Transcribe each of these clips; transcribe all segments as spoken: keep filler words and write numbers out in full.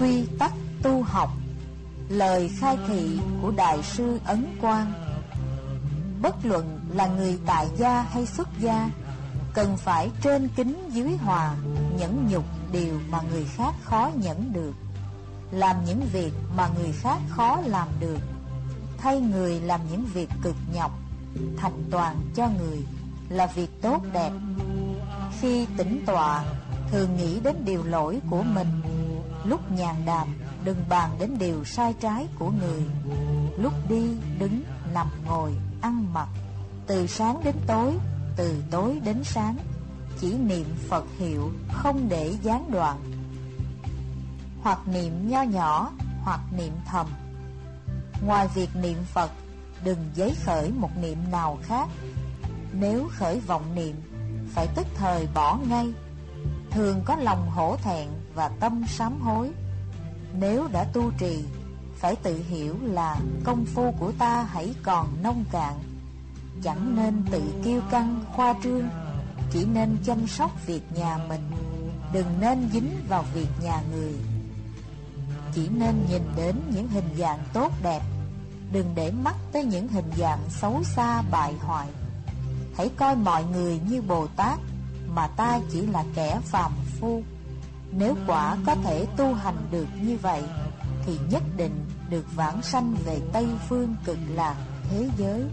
quy tắc tu học. Lời khai thị của Đại sư Ấn Quang: bất luận là người tại gia hay xuất gia, cần phải trên kính dưới hòa, nhẫn nhục điều mà người khác khó nhẫn được, làm những việc mà người khác khó làm được, thay người làm những việc cực nhọc, thành toàn cho người là việc tốt đẹp. Khi tĩnh tọa, thường nghĩ đến điều lỗi của mình. Lúc nhàn đàm, đừng bàn đến điều sai trái của người. Lúc đi, đứng, nằm, ngồi, ăn mặc, từ sáng đến tối, từ tối đến sáng, chỉ niệm Phật hiệu, không để gián đoạn. Hoặc niệm nho nhỏ, hoặc niệm thầm. Ngoài việc niệm Phật, đừng giấy khởi một niệm nào khác. Nếu khởi vọng niệm, phải tức thời bỏ ngay. Thường có lòng hổ thẹn và tâm sám hối. Nếu đã tu trì, phải tự hiểu là công phu của ta hãy còn nông cạn. Chẳng nên tự kiêu căng khoa trương, chỉ nên chăm sóc việc nhà mình, đừng nên dính vào việc nhà người. Chỉ nên nhìn đến những hình dạng tốt đẹp, đừng để mắt tới những hình dạng xấu xa bại hoại. Hãy coi mọi người như Bồ Tát, mà ta chỉ là kẻ phàm phu. Nếu quả có thể tu hành được như vậy, thì nhất định được vãng sanh về Tây Phương Cực Lạc thế giới.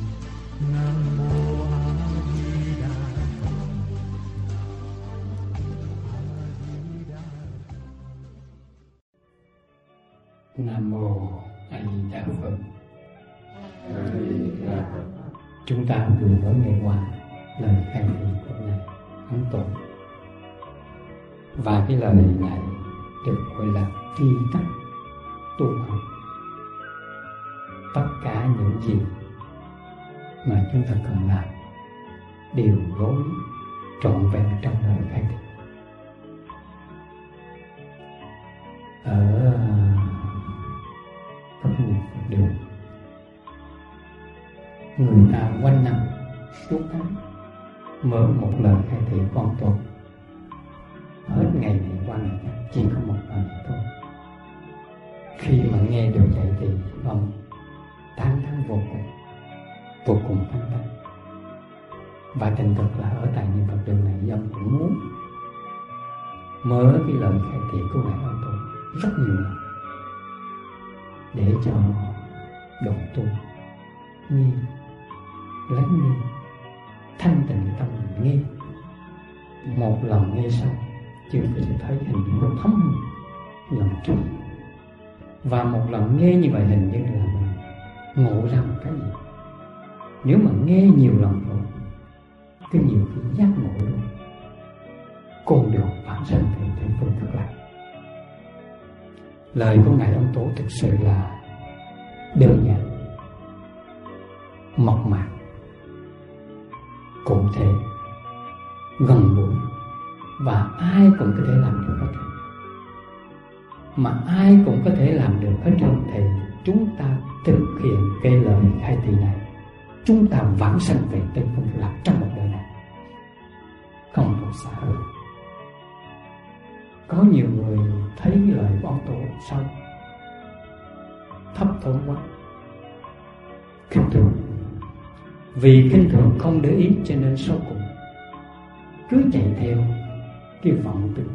Nam mô A Di Đà Phật. Chúng ta vừa mới nghe qua lời khai thị của ngài Ấn Tổ, và cái lời này được gọi là quy tắc tu học. Tất cả những gì mà chúng ta cần làm đều gối trọn vẹn trong lời khai thị. Ở các nhà Phật đường, người ta quanh năm suốt tháng mở một lời khai thị con tổ, hết ngày này qua ngày khác, chỉ có một lần thôi. Khi mà nghe được vậy thì ông tán thán vô cùng, vô cùng tán thán. Và thành thực là ở tại những Phật đường này, ông cũng muốn mở cái lời khai thị của ngài Ấn Tổ rất nhiều lần, để cho đồng tu nghe, lắng nghe, thanh tịnh tâm mình nghe. Một lần nghe xong, chưa phải thấy hình như nó thấm lần trước. Và một lần nghe như vậy hình như là mình ngộ ra một cái gì. Nếu mà nghe nhiều lần rồi, cái nhiều khi giác ngộ luôn, cùng được vãng sanh về Tây Phương Cực Lạc. Lời của ngài Ấn Tổ thực sự là đơn giản, mộc mạc, cụ thể, gần gũi, và ai cũng có thể làm được hết. Mà ai cũng có thể làm được hết trơn thì chúng ta thực hiện cái lời khai thị này, chúng ta vãng sanh về Tây Phương Cực Lạc trong một đời này, không có xa hơn. Có nhiều người thấy cái lời của ông Tổ sao thấp thỏm quá, khinh thường. Vì khinh thường không để ý cho nên sau cùng cứ chạy theo cái vọng tưởng,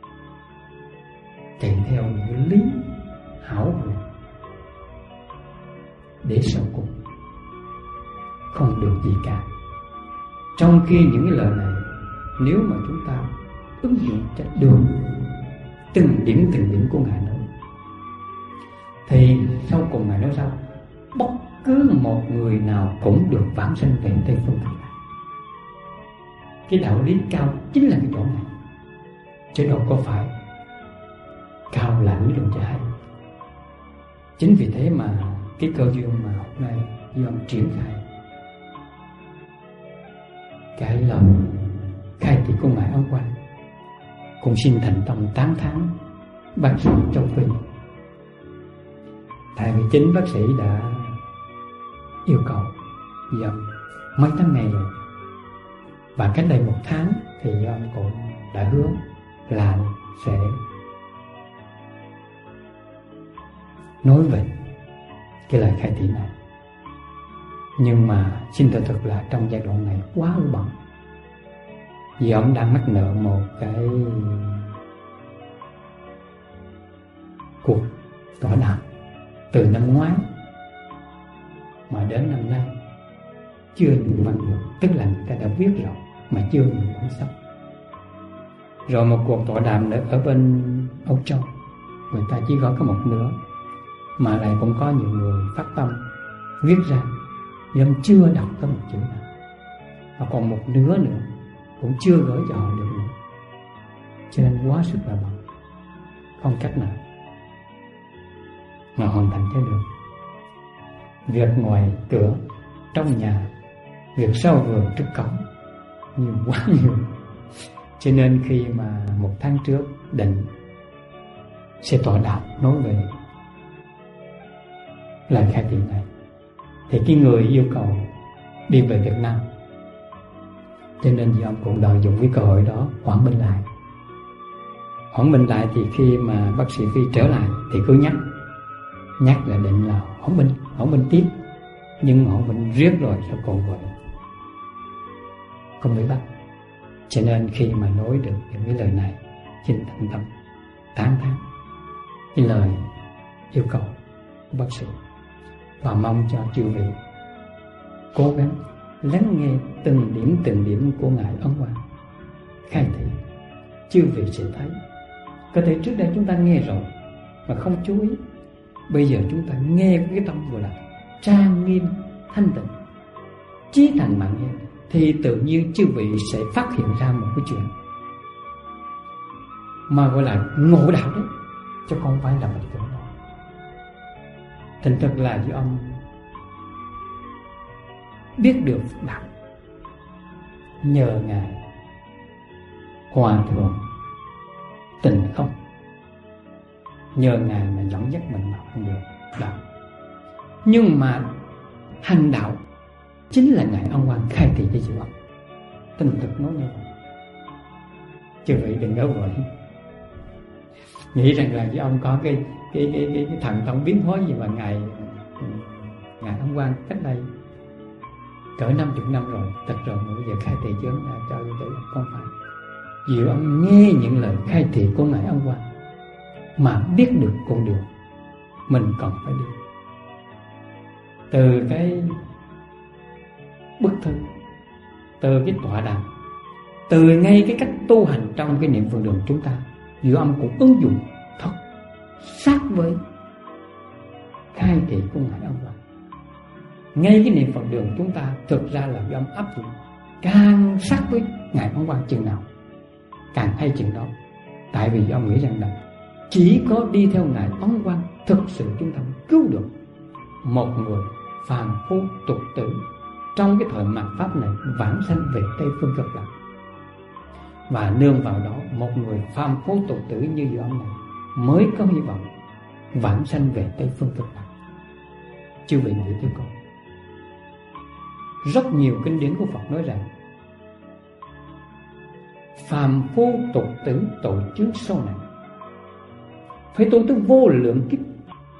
chạy theo những cái lý hảo huyền, để sau cùng không được gì cả. Trong khi những cái lời này, nếu mà chúng ta ứng dụng cho được từng điểm từng điểm của ngài nói, thì sau cùng ngài nói sao? Bất cứ một người nào cũng được vãng sanh về Tây Phương Cực Lạc. Cái đạo lý cao chính là cái chỗ này, chứ đâu có phải cao là lý luận cho hay. Chính vì thế mà cái cơ duyên mà hôm nay do ông triển khai cái lời khai thị của ngài Ấn Quang, cũng xin thành tâm tán thán bác sĩ Châu Phi. Tại vì chính bác sĩ đã yêu cầu dòng mấy tháng này rồi, và cách đây một tháng thì ông cũng đã hứa là sẽ nói về cái lời khai thị này. Nhưng mà xin thật thật là trong giai đoạn này quá bận, vì ông đang mắc nợ một cái cuộc tọa đàm từ năm ngoái mà đến năm nay chưa nhuận văn được, tức là người ta đã viết rồi mà chưa nhuận bản sách. Rồi một cuộc tọa đàm nữa ở bên Âu Châu, người ta chỉ có có một nửa, mà lại cũng có nhiều người phát tâm viết ra, nhưng ông chưa đọc có một chữ nào, và còn một nửa nữa cũng chưa gửi cho họ được nữa. Cho nên quá sức là bận, không cách nào mà hoàn thành cho được. Việc ngoài cửa, trong nhà, việc sau vườn trước cổng, nhiều quá nhiều. Cho nên khi mà một tháng trước định sẽ tọa đàm nói về lời khai thị này, thì cái người yêu cầu đi về Việt Nam, cho nên vì ông cũng lợi dụng cái cơ hội đó hoãn binh lại. Hoãn binh lại thì khi mà bác sĩ Phi trở lại thì cứ nhắc nhắc là định là hoãn binh, hoãn binh tiếp, nhưng hoãn binh riết rồi sao còn vậy, không bị bắt. Cho nên khi mà nói được những cái lời này, xin thành tâm tán thán cái lời yêu cầu của bác sĩ, và mong cho chư vị cố gắng lắng nghe từng điểm từng điểm của Ngài Ấn Quang khai thị. Chư vị sẽ thấy, có thể trước đây chúng ta nghe rồi mà không chú ý, bây giờ chúng ta nghe với cái tâm gọi là trang nghiêm thanh tịnh, chí thành mà nghe, thì tự nhiên chư vị sẽ phát hiện ra một cái chuyện mà gọi là ngộ đạo đấy, chứ không phải là một chuyện đó. Thành thật là với ông biết được đạo nhờ Ngài Hòa Thượng Tình Không, nhờ Ngài mà dẫn dắt mình mà không được đạo. Nhưng mà hành đạo chính là Ngài Ân Quang khai thị cho chư ông. Tình thực nói như vậy, chư vị đừng có vội nghĩ rằng là với ông có cái cái cái cái, cái thần thông biến hóa gì mà ngài ngài Ân Quang cách đây cỡ năm chục năm rồi, thật rồi mà bây giờ khai thị cho ông cho cho không phải. Vì ông nghe những lời khai thị của Ngài Ân Quang mà biết được con đường mình cần phải đi, từ cái bức thư, từ cái tọa đàm, từ ngay cái cách tu hành trong cái niệm Phật đường chúng ta, Diệu Âm cũng ứng dụng thật sát với khai thị của Ngài Ân Quang. Ngay cái niệm Phật đường chúng ta thực ra là Diệu Âm áp dụng càng sát với Ngài Ân Quang chừng nào càng hay chừng đó. Tại vì Diệu Âm nghĩ rằng là chỉ có đi theo Ngài Ân Quang thực sự chúng ta cứu được một người phàm phu tục tử trong cái thời mạt pháp này vãng sanh về Tây Phương Cực Lạc. Và nương vào đó, một người phàm phu tục tử như Diệu Âm này mới có hy vọng vãng sanh về Tây Phương Cực Lạc. Chư vị nghĩ cho con, rất nhiều kinh điển của Phật nói rằng phàm phu tục tử tội chướng sâu nặng, phải tu tới vô lượng kiếp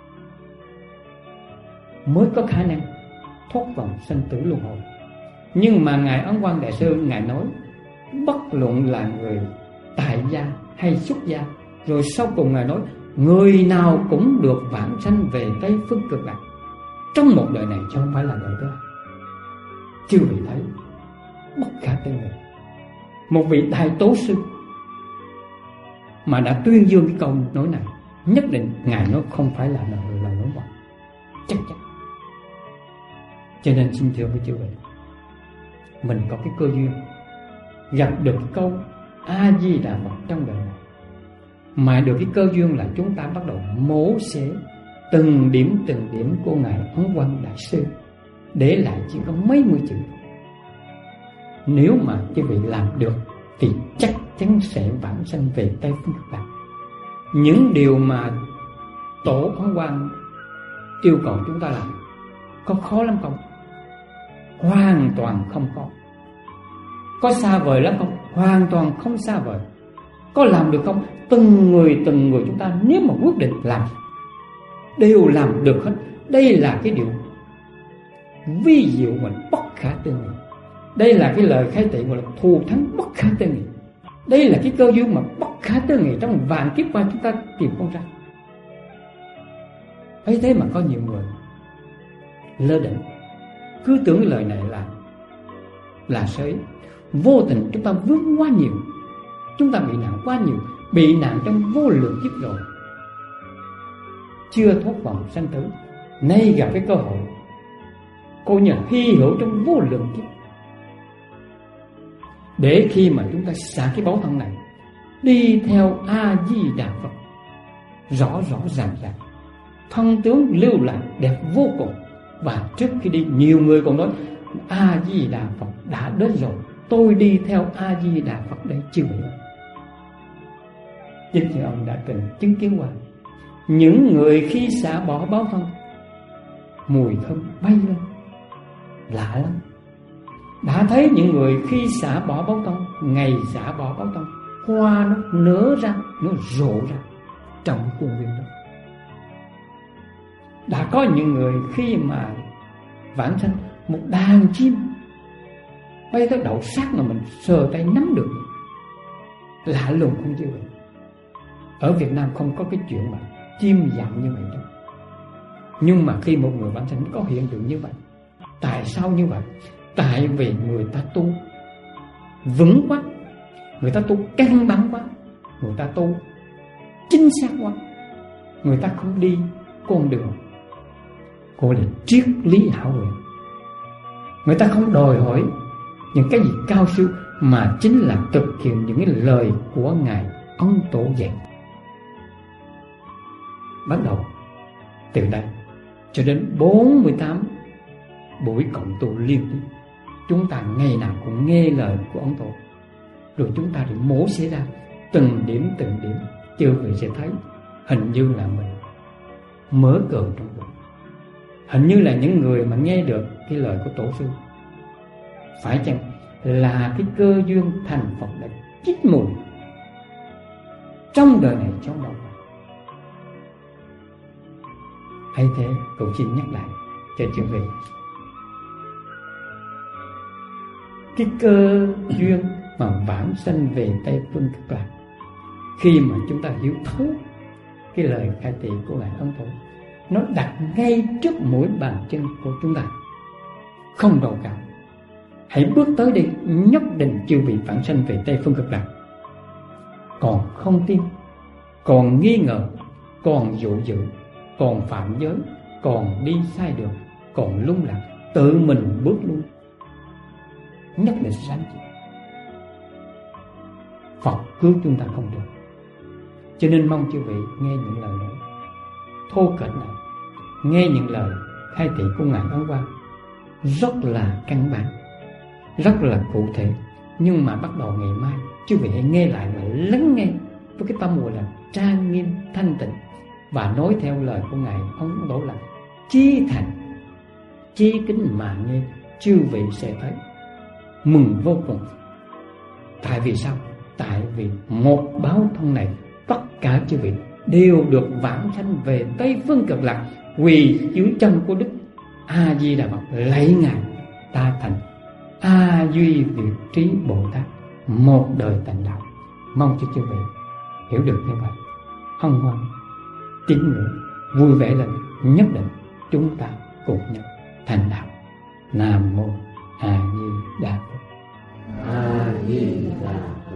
mới có khả năng thoát vòng sanh tử luân hồi. Nhưng mà Ngài Ấn Quang Đại Sư Ngài nói, bất luận là người tại gia hay xuất gia, rồi sau cùng Ngài nói người nào cũng được vãng sanh về Tây Phương Cực Lạc trong một đời này, chứ không phải là đời đó. Chư vị thấy bất khả tư nghị, một vị đại tố sư mà đã tuyên dương cái câu nói này, nhất định Ngài nói không phải là lời lời nói bậy, chắc chắn. Cho nên xin thưa với chư vị, mình có cái cơ duyên gặp được cái câu A Di Đà Phật trong đời này, mà được cái cơ duyên là chúng ta bắt đầu mổ xẻ từng điểm từng điểm của Ngài Ấn Quang Đại Sư, để lại chỉ có mấy mươi chữ. Nếu mà quý vị làm được thì chắc chắn sẽ vãng sanh về Tây Phương Cực Lạc. Những điều mà Tổ Ấn Quang yêu cầu chúng ta làm có khó lắm không? Hoàn toàn không có. Có xa vời lắm không? Hoàn toàn không xa vời. Có làm được không? Từng người từng người chúng ta nếu mà quyết định làm đều làm được hết. Đây là cái điều vi diệu mà bất khả tư nghị. Đây là cái lời khai thị gọi là thù thắng bất khả tư nghị. Đây là cái cơ duyên mà bất khả tư nghị trong vạn kiếp qua chúng ta tìm không ra. ấy thế mà có nhiều người lơ đễnh, cứ tưởng lời này là là sới. Vô tình chúng ta vướng quá nhiều, chúng ta bị nạn quá nhiều, bị nạn trong vô lượng kiếp rồi, chưa thoát vòng sanh tử. Nay gặp cái cơ hội coi như hy hữu trong vô lượng kiếp, để khi mà chúng ta xả cái báu thân này, đi theo A Di Đà Phật rõ rõ ràng ràng, thân tướng lưu lại đẹp vô cùng. Và trước khi đi, nhiều người còn nói A Di Đà Phật đã đến rồi, tôi đi theo A Di Đà Phật đây chưa bị. Chính như ông đã từng chứng kiến qua, những người khi xả bỏ báo thân, mùi thơm bay lên lạ lắm. Đã thấy những người khi xả bỏ báo thân, ngày xả bỏ báo thân, hoa nó nở ra, nó rộ ra trong khuôn viên đó. Đã có những người khi mà vãng sanh, một đàn chim bay tới đậu sát mà mình sờ tay nắm được, lạ lùng không chịu được. Ở Việt Nam không có cái chuyện mà chim dặm như vậy đâu. Nhưng mà khi một người vãng sanh có hiện tượng như vậy. Tại sao như vậy? Tại vì người ta tu vững quá, người ta tu căn bản quá, người ta tu chính xác quá, người ta không đi con đường gọi là triết lý hảo huyền. Người ta không đòi hỏi những cái gì cao siêu, mà chính là thực hiện những cái lời của Ngài Ấn Tổ dạy. Bắt đầu từ đây cho đến bốn mươi tám buổi cộng tu liên tiếp, chúng ta ngày nào cũng nghe lời của Ấn Tổ, rồi chúng ta thì mổ xẻ ra từng điểm từng điểm. Chư vị sẽ thấy hình như là mình mở cờ trong bụng, hình như là những người mà nghe được cái lời của Tổ sư. Phải chăng là cái cơ duyên thành Phật đã chích mùi trong đời này trong đời này? Hay thế, cậu xin nhắc lại cho chư vị, cái cơ duyên mà vãng sanh về Tây Phương Cực Lạc, khi mà chúng ta hiểu thấu cái lời khai thị của Ngài Ấn Tổ, nó đặt ngay trước mỗi bàn chân của chúng ta, không đầu cao. Hãy bước tới đi, nhất định chưa bị vãng sanh về Tây Phương Cực Lạc. Còn không tin, còn nghi ngờ, còn dụ dự, còn phạm giới, còn đi sai đường, còn lung lạc, tự mình bước lui, nhất định sẽ sanh chịu. Phật cứu chúng ta không được. Cho nên mong chư vị nghe những lời đó thô kệch này, nghe những lời khai thị của Ngài Ấn Quang rất là căn bản, rất là cụ thể. Nhưng mà bắt đầu ngày mai chư vị hãy nghe lại và lắng nghe với cái tâm gọi là trang nghiêm thanh tịnh, và nói theo lời của Ngài Ấn Tổ là chí thành chí kính mà nghe. Chư vị sẽ thấy mừng vô cùng. Tại vì sao? Tại vì một báo thân này, tất cả chư vị đều được vãng sanh về Tây Phương Cực Lạc, quỳ dưới chân của Đức A Di Đà Phật lạy Ngài, ta thành A Duy Việt Trí Bồ Tát, một đời thành đạo. Mong cho chư vị hiểu được như vậy, hân hoan tín ngưỡng vui vẻ lên, nhất định chúng ta cùng nhau thành đạo. Nam mô A Di Đà Phật. A Di Đà